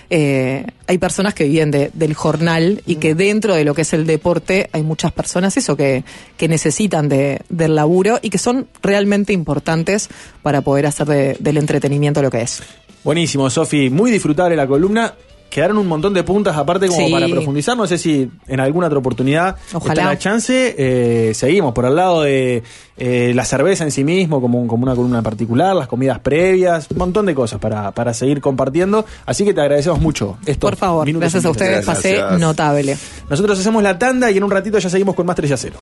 hay personas que viven del jornal y que dentro de lo que es el deporte hay muchas personas eso que necesitan del laburo y que son realmente importantes para poder hacer del entretenimiento lo que es. Buenísimo, Sofi. Muy disfrutable la columna. Quedaron un montón de puntas aparte como Sí. para profundizar. No sé si en alguna otra oportunidad Ojalá. está la chance. Seguimos por el lado de la cerveza en sí mismo, como una columna en particular, las comidas previas, un montón de cosas para seguir compartiendo. Así que te agradecemos mucho. Por favor, gracias a ustedes, Gracias. pasé notable. Nosotros hacemos la tanda y en un ratito ya seguimos con más 3 a 0.